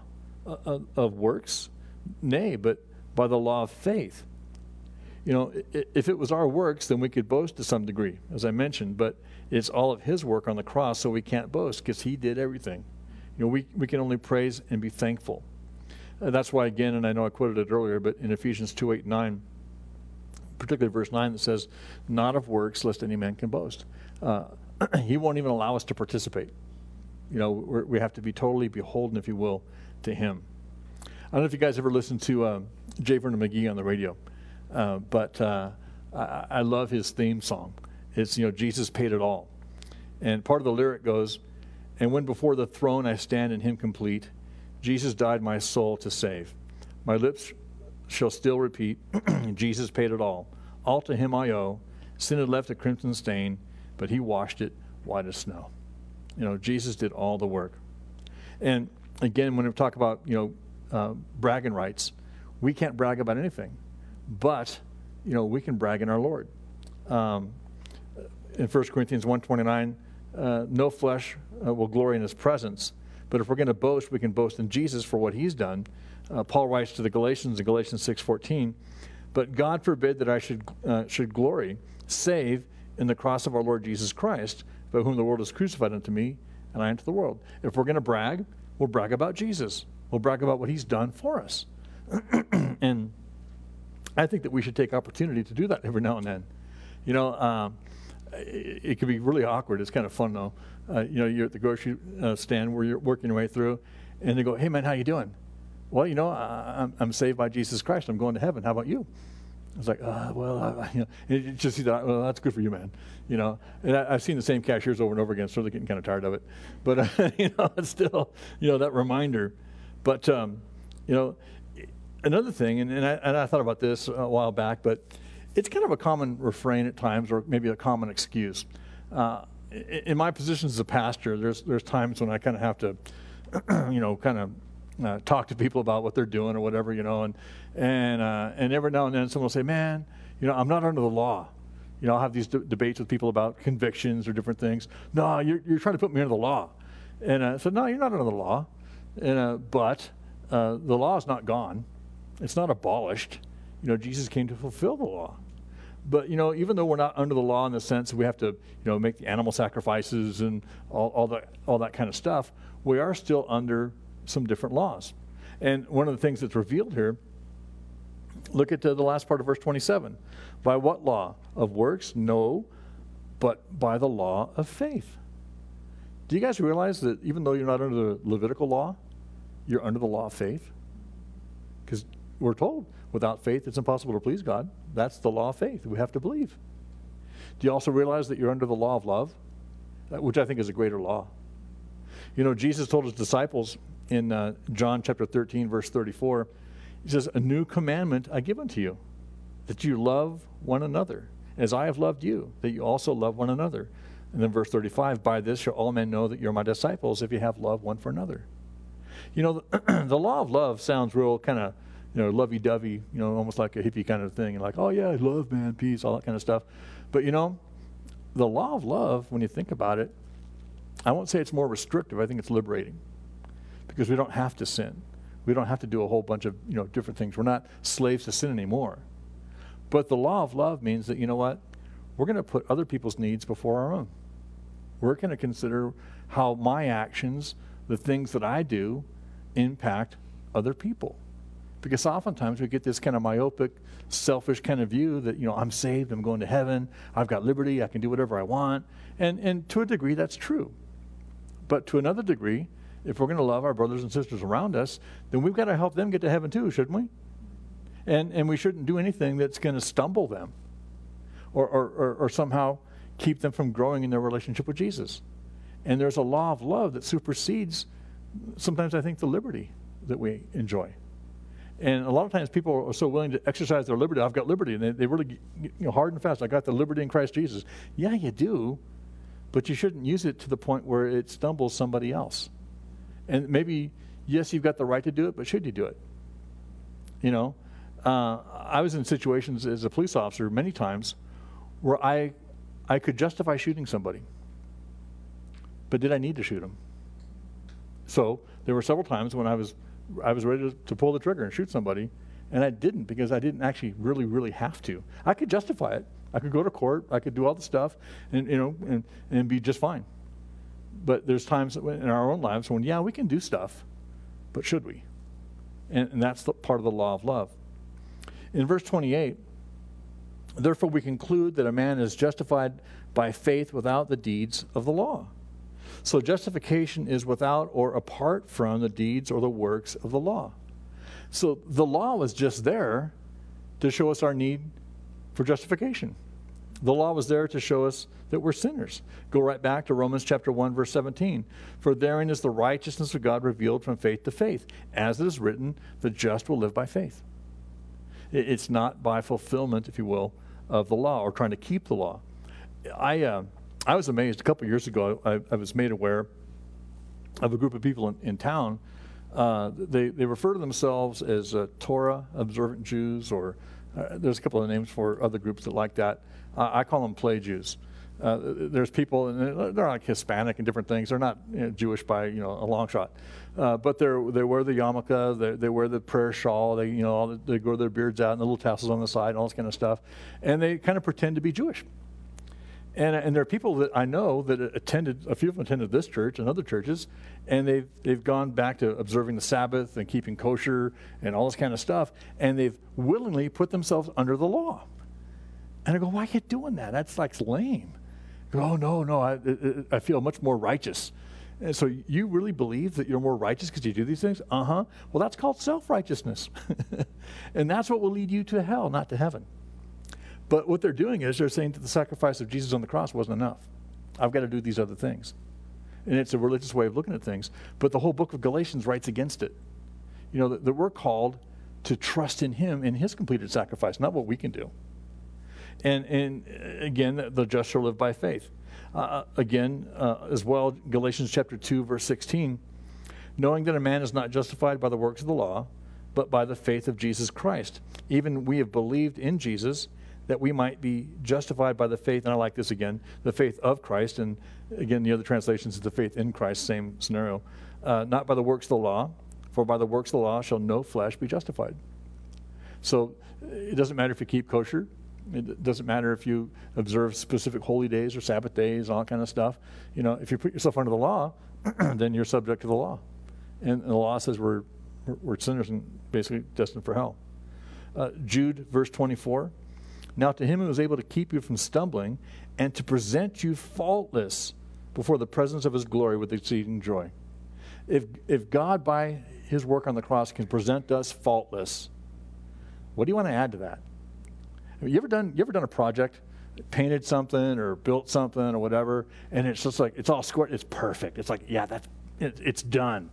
Speaker 1: of, of works? Nay, but by the law of faith. You know, if it was our works, then we could boast to some degree, as I mentioned, but it's all of his work on the cross, so we can't boast because he did everything. You know, we, we can only praise and be thankful. Uh, that's why, again, and I know I quoted it earlier, but in Ephesians two, eight, nine, particularly verse nine, that says, not of works, lest any man can boast. Uh, he won't even allow us to participate. You know, we're, we have to be totally beholden, if you will, to him. I don't know if you guys ever listened to uh, J. Vernon McGee on the radio. Uh, but uh, I, I love his theme song. It's, you know, Jesus paid it all. And part of the lyric goes, and when before the throne I stand in him complete, Jesus died my soul to save. My lips shall still repeat, Jesus paid it all. All to him I owe. Sin had left a crimson stain, but he washed it white as snow. You know, Jesus did all the work. And again, when we talk about, you know, uh, bragging rights, we can't brag about anything. But, you know, we can brag in our Lord. Um, in First Corinthians one twenty-nine, uh, no flesh uh, will glory in his presence. But if we're going to boast, we can boast in Jesus for what he's done. Uh, Paul writes to the Galatians in Galatians six fourteen, but God forbid that I should uh, should glory, save in the cross of our Lord Jesus Christ, by whom the world is crucified unto me, and I unto the world. If we're going to brag, we'll brag about Jesus. We'll brag about what he's done for us. And I think that we should take opportunity to do that every now and then. You know, um, it, it can be really awkward. It's kind of fun, though. Uh, you know, you're at the grocery uh, stand where you're working your way through, and they go, hey, man, how you doing? Well, you know, I, I'm, I'm saved by Jesus Christ. I'm going to heaven. How about you? I was like, uh, well, I, you know, and you just see that, well, that's good for you, man. You know, and I, I've seen the same cashiers over and over again, so they're getting kind of tired of it. But, uh, you know, it's still, you know, that reminder. But, um, you know, another thing, and, and, I, and I thought about this a while back, but it's kind of a common refrain at times, or maybe a common excuse. Uh, in, in my position as a pastor, there's there's times when I kind of have to, you know, kind of uh, talk to people about what they're doing or whatever, you know, and and uh, and every now and then someone will say, man, you know, I'm not under the law. You know, I'll have these de- debates with people about convictions or different things. No, you're you're trying to put me under the law. And I said, no, you're not under the law. And uh, but uh, the law is not gone. It's not abolished. You know, Jesus came to fulfill the law. But, you know, even though we're not under the law in the sense that we have to, you know, make the animal sacrifices and all, all that all that kind of stuff, we are still under some different laws. And one of the things that's revealed here, look at uh, the last part of verse twenty-seven. By what law? Of works? No, but by the law of faith. Do you guys realize that even though you're not under the Levitical law, you're under the law of faith? Because we're told, without faith, it's impossible to please God. That's the law of faith. We have to believe. Do you also realize that you're under the law of love, which I think is a greater law? You know, Jesus told his disciples in uh, John chapter thirteen, verse thirty-four, he says, a new commandment I give unto you, that you love one another, as I have loved you, that you also love one another. And then verse thirty-five, by this shall all men know that you're my disciples, if you have love one for another. You know, the, the law of love sounds real kind of, you know, lovey-dovey, you know, almost like a hippie kind of thing. And like, oh, yeah, love, man, peace, all that kind of stuff. But, you know, the law of love, when you think about it, I won't say it's more restrictive. I think it's liberating. Because we don't have to sin. We don't have to do a whole bunch of, you know, different things. We're not slaves to sin anymore. But the law of love means that, you know what? We're going to put other people's needs before our own. We're going to consider how my actions, the things that I do, impact other people. Because oftentimes we get this kind of myopic, selfish kind of view that, you know, I'm saved, I'm going to heaven, I've got liberty, I can do whatever I want. And, and to a degree, that's true. But to another degree, if we're going to love our brothers and sisters around us, then we've got to help them get to heaven too, shouldn't we? And and we shouldn't do anything that's going to stumble them or, or, or, or somehow keep them from growing in their relationship with Jesus. And there's a law of love that supersedes sometimes, I think, the liberty that we enjoy. And a lot of times people are so willing to exercise their liberty. I've got liberty, and they, they really, you know, hard and fast. I got the liberty in Christ Jesus. Yeah, you do, but you shouldn't use it to the point where it stumbles somebody else. And maybe, yes, you've got the right to do it, but should you do it? You know, uh, I was in situations as a police officer many times where I, I could justify shooting somebody, but did I need to shoot him? So there were several times when I was I was ready to, to pull the trigger and shoot somebody, and I didn't because I didn't actually really, really have to. I could justify it. I could go to court. I could do all the stuff, and you know, and, and be just fine. But there's times in our own lives when, yeah, we can do stuff, but should we? And, and that's the part of the law of love. In verse twenty-eight, therefore we conclude that a man is justified by faith without the deeds of the law. So justification is without or apart from the deeds or the works of the law. So the law was just there to show us our need for justification. The law was there to show us that we're sinners. Go right back to Romans chapter one, verse seventeen. For therein is the righteousness of God revealed from faith to faith. As it is written, the just will live by faith. It's not by fulfillment, if you will, of the law or trying to keep the law. I uh, I was amazed a couple of years ago. I, I was made aware of a group of people in, in town. Uh, they they refer to themselves as uh, Torah observant Jews, or uh, there's a couple of names for other groups that like that. Uh, I call them play Jews. Uh, there's people, and they're like Hispanic and different things. They're not, you know, Jewish by, you know, a long shot, uh, but they're they wear the yarmulke, they, they wear the prayer shawl, they you know all the, they grow their beards out and the little tassels on the side and all this kind of stuff, and they kind of pretend to be Jewish. And and there are people that I know that attended, a few of them attended this church and other churches, and they've they've gone back to observing the Sabbath and keeping kosher and all this kind of stuff, and they've willingly put themselves under the law. And I go, why are you doing that? That's like lame. I go, oh, no, no, I, I feel much more righteous. And so you really believe that you're more righteous because you do these things? Uh-huh. Well, that's called self-righteousness. And that's what will lead you to hell, not to heaven. But what they're doing is they're saying that the sacrifice of Jesus on the cross wasn't enough. I've got to do these other things. And it's a religious way of looking at things. But the whole book of Galatians writes against it. You know, that, that we're called to trust in him in his completed sacrifice, not what we can do. And, and again, the just shall live by faith. Uh, again, uh, as well, Galatians chapter two, verse sixteen, knowing that a man is not justified by the works of the law, but by the faith of Jesus Christ. Even we have believed in Jesus, that we might be justified by the faith, and I like this again, the faith of Christ, and again, the other translations is the faith in Christ, same scenario, uh, not by the works of the law, for by the works of the law shall no flesh be justified. So it doesn't matter if you keep kosher. It doesn't matter if you observe specific holy days or Sabbath days, all that kind of stuff. You know, if you put yourself under the law, then you're subject to the law. And the law says we're, we're sinners and basically destined for hell. Uh, Jude, verse twenty-four, now to him who is able to keep you from stumbling and to present you faultless before the presence of his glory with exceeding joy. If, if God, by his work on the cross, can present us faultless, what do you want to add to that? You ever done you ever done a project, painted something or built something or whatever, and it's just like, it's all square, it's perfect. It's like, yeah, that's it, it's done.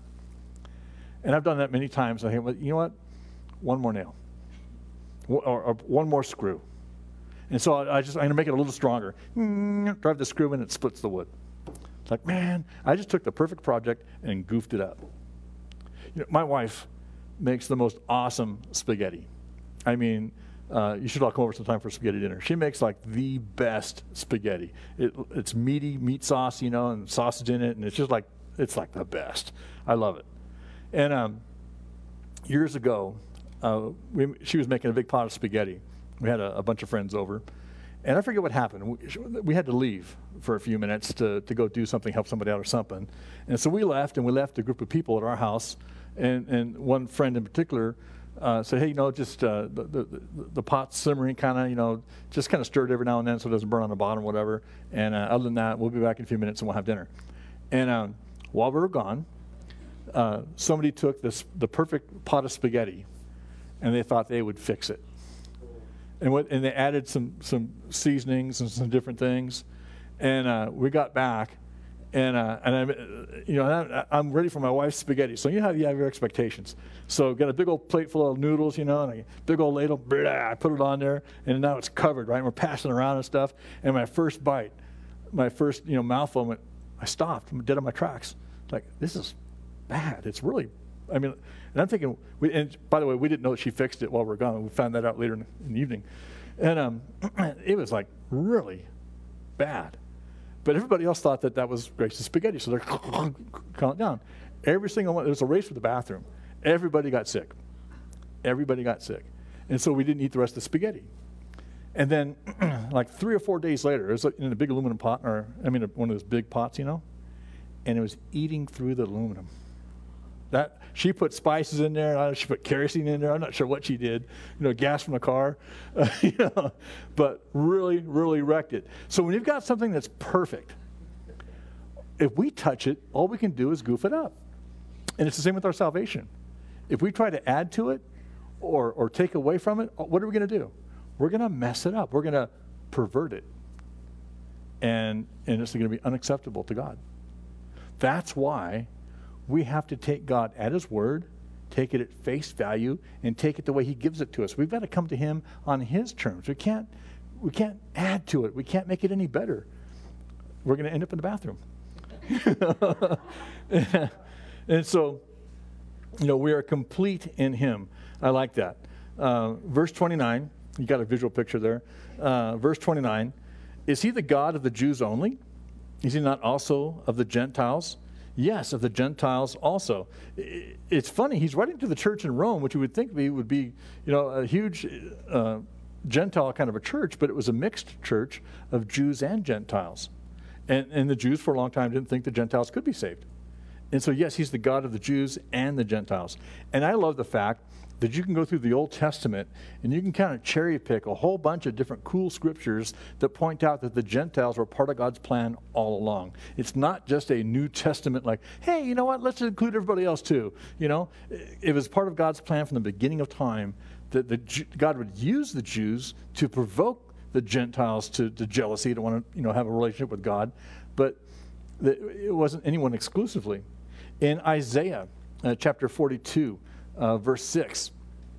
Speaker 1: And I've done that many times. I think, well, you know what? One more nail. Or, or one more screw. And so I, I just, I'm going to make it a little stronger. Drive the screw in, it splits the wood. It's like, man, I just took the perfect project and goofed it up. You know, my wife makes the most awesome spaghetti. I mean, Uh, you should all come over sometime for spaghetti dinner. She makes like the best spaghetti. It, it's meaty, meat sauce, you know, and sausage in it, and it's just like, it's like the best. I love it. And um, years ago, uh, we, she was making a big pot of spaghetti. We had a, a bunch of friends over, and I forget what happened. We, we had to leave for a few minutes to, to go do something, help somebody out or something. And so we left, and we left a group of people at our house, and, and one friend in particular Uh, say, hey, you know, just uh, the, the, the pot's simmering kind of, you know, just kind of stir it every now and then so it doesn't burn on the bottom or whatever. And uh, other than that, we'll be back in a few minutes and we'll have dinner. And um, while we were gone, uh, somebody took this the perfect pot of spaghetti, and they thought they would fix it. And what, and they added some some seasonings and some different things. And uh, we got back, and uh, and I, you know, I, I'm ready for my wife's spaghetti. So you have you have your expectations. So got a big old plate full of noodles, you know, and a big old ladle. Blah, I put it on there, and now it's covered, right? And we're passing around and stuff. And my first bite, my first you know mouthful, went, I stopped. I'm dead on my tracks. Like, this is bad. It's really, I mean, and I'm thinking. We, and by the way, we didn't know she fixed it while we were gone. We found that out later in, in the evening, and um, it was like really bad. But everybody else thought that that was Grace's spaghetti, so they're calling it down. Every single one, there was a race for the bathroom. Everybody got sick. Everybody got sick. And so we didn't eat the rest of the spaghetti. And then like three or four days later, it was in a big aluminum pot, or I mean one of those big pots, you know, and it was eating through the aluminum. That she put spices in there. I, she put kerosene in there. I'm not sure what she did. You know, gas from the car. Uh, you know, but really, really wrecked it. So when you've got something that's perfect, if we touch it, all we can do is goof it up. And it's the same with our salvation. If we try to add to it or or take away from it, what are we going to do? We're going to mess it up. We're going to pervert it. And and it's going to be unacceptable to God. That's why we have to take God at his word, take it at face value, and take it the way he gives it to us. We've got to come to him on his terms. We can't, we can't add to it. We can't make it any better. We're going to end up in the bathroom. And so, you know, we are complete in him. I like that. Uh, verse twenty-nine, you got a visual picture there. Uh, verse twenty-nine, is he the God of the Jews only? Is he not also of the Gentiles? Yes, of the Gentiles also. It's funny, he's writing to the church in Rome, which you would think would be, you know, a huge uh, Gentile kind of a church, but it was a mixed church of Jews and Gentiles. And, and the Jews for a long time didn't think the Gentiles could be saved. And so, yes, he's the God of the Jews and the Gentiles. And I love the fact that you can go through the Old Testament and you can kind of cherry pick a whole bunch of different cool scriptures that point out that the Gentiles were part of God's plan all along. It's not just a New Testament like, hey, you know what, let's include everybody else too. You know, it was part of God's plan from the beginning of time that the, God would use the Jews to provoke the Gentiles to, to jealousy, to want to, you know, have a relationship with God. But the, it wasn't anyone exclusively. In Isaiah uh, chapter forty-two, Uh, verse six,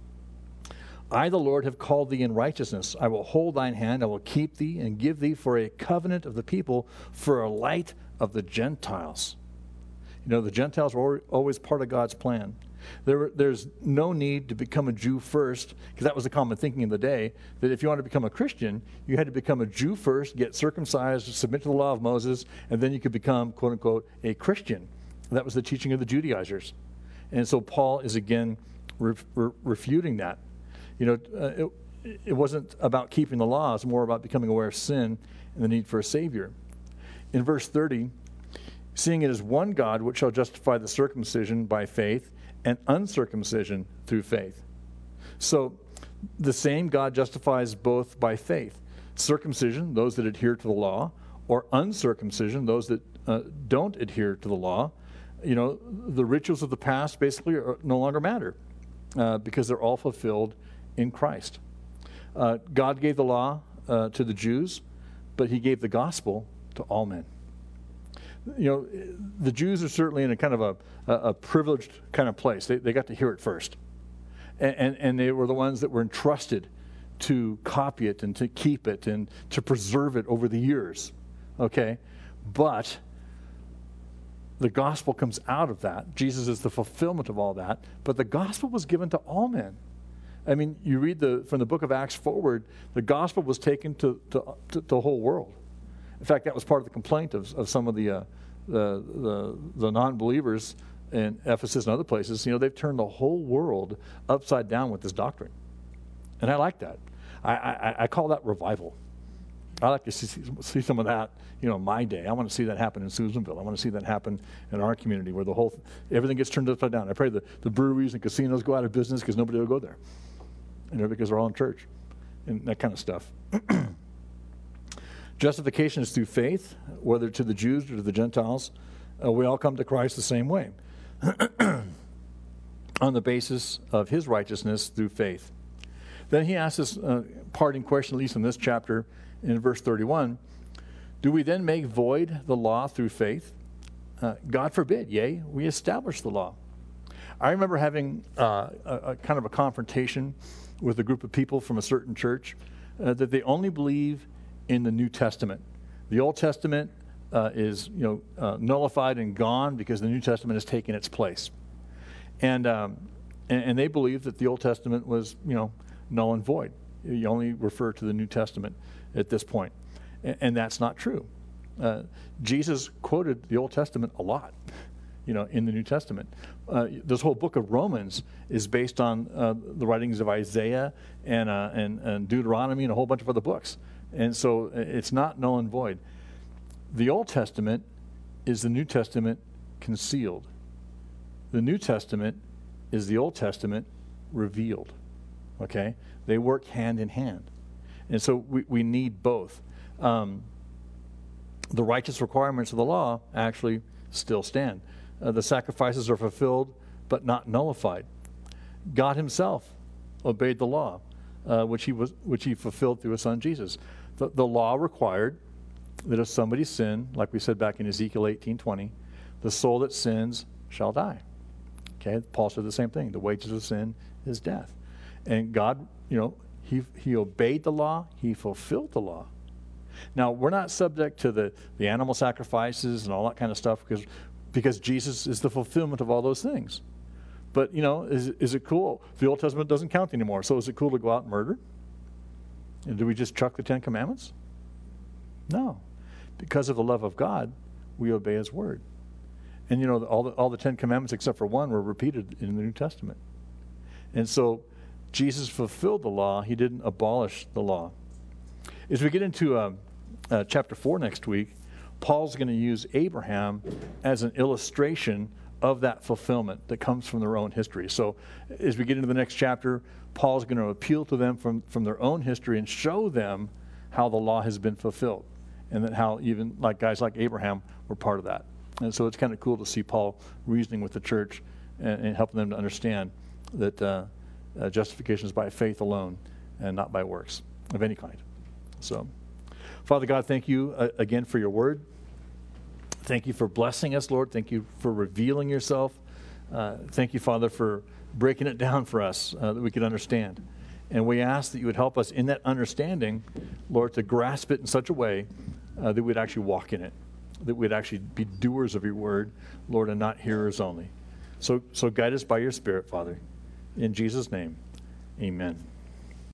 Speaker 1: I, the Lord, have called thee in righteousness. I will hold thine hand. I will keep thee and give thee for a covenant of the people, for a light of the Gentiles. You know, the Gentiles were always part of God's plan. There, there's no need to become a Jew first, because that was the common thinking in the day, that if you wanted to become a Christian, you had to become a Jew first, get circumcised, submit to the law of Moses, and then you could become, quote unquote, a Christian. That was the teaching of the Judaizers. And so Paul is again ref, re, refuting that. You know, uh, it, it wasn't about keeping the law. It's more about becoming aware of sin and the need for a Savior. In verse thirty, seeing it is one God which shall justify the circumcision by faith and uncircumcision through faith. So the same God justifies both by faith. Circumcision, those that adhere to the law, or uncircumcision, those that uh, don't adhere to the law. You know, the rituals of the past basically are, no longer matter uh, because they're all fulfilled in Christ. Uh, God gave the law uh, to the Jews, but he gave the gospel to all men. You know, the Jews are certainly in a kind of a, a, a privileged kind of place. They, they got to hear it first. And, and, and they were the ones that were entrusted to copy it and to keep it and to preserve it over the years. Okay? But the gospel comes out of that. Jesus is the fulfillment of all that. But the gospel was given to all men. I mean, you read the from the book of Acts forward, the gospel was taken to, to, to the whole world. In fact, that was part of the complaint of, of some of the, uh, the, the, the non-believers in Ephesus and other places. You know, they've turned the whole world upside down with this doctrine. And I like that. I, I, I call that revival. I like to see, see some of that, you know, my day. I want to see that happen in Susanville. I want to see that happen in our community where the whole, everything gets turned upside down. I pray the, the breweries and casinos go out of business because nobody will go there, you know, because they're all in church and that kind of stuff. Justification is through faith, whether to the Jews or to the Gentiles. Uh, we all come to Christ the same way, on the basis of his righteousness through faith. Then he asks this uh, parting question, at least in this chapter, in verse thirty-one, do we then make void the law through faith? Uh, God forbid, yea, we establish the law. I remember having uh, a, a kind of a confrontation with a group of people from a certain church uh, that they only believe in the New Testament. The Old Testament uh, is, you know, uh, nullified and gone because the New Testament has taken its place. And, um, and and they believe that the Old Testament was, you know, null and void. You only refer to the New Testament at this point. And, and that's not true. Uh, Jesus quoted the Old Testament a lot. you know, in the New Testament. Uh, this whole book of Romans is based on uh, the writings of Isaiah and, uh, and, and Deuteronomy and a whole bunch of other books. And so it's not null and void. The Old Testament is the New Testament concealed. The New Testament is the Old Testament revealed. Okay? They work hand in hand. And so we, we need both. Um, the righteous requirements of the law actually still stand. Uh, the sacrifices are fulfilled but not nullified. God himself obeyed the law, uh, which he was which he fulfilled through his son Jesus. The, the law required that if somebody sinned, like we said back in Ezekiel eighteen twenty, the soul that sins shall die. Okay, Paul said the same thing. The wages of sin is death. And God, you know, he he obeyed the law, he fulfilled the law. Now, we're not subject to the, the animal sacrifices and all that kind of stuff because, because Jesus is the fulfillment of all those things. But, you know, is, is it cool? The Old Testament doesn't count anymore, so is it cool to go out and murder? And do we just chuck the Ten Commandments? No. Because of the love of God, we obey his word. And, you know, all the, all the Ten Commandments except for one were repeated in the New Testament. And so Jesus fulfilled the law. He didn't abolish the law. As we get into uh, uh, chapter four next week, Paul's going to use Abraham as an illustration of that fulfillment that comes from their own history. So as we get into the next chapter, Paul's going to appeal to them from, from their own history and show them how the law has been fulfilled, and that how even like guys like Abraham were part of that. And so it's kind of cool to see Paul reasoning with the church and, and helping them to understand that uh, uh, justification is by faith alone and not by works of any kind. So, Father God, thank you uh, again for your word. Thank you for blessing us, Lord. Thank you for revealing yourself. Uh, thank you, Father, for breaking it down for us uh, that we could understand. And we ask that you would help us in that understanding, Lord, to grasp it in such a way uh, that we'd actually walk in it, that we'd actually be doers of your word, Lord, and not hearers only. So, so guide us by your Spirit, Father. In Jesus' name, amen.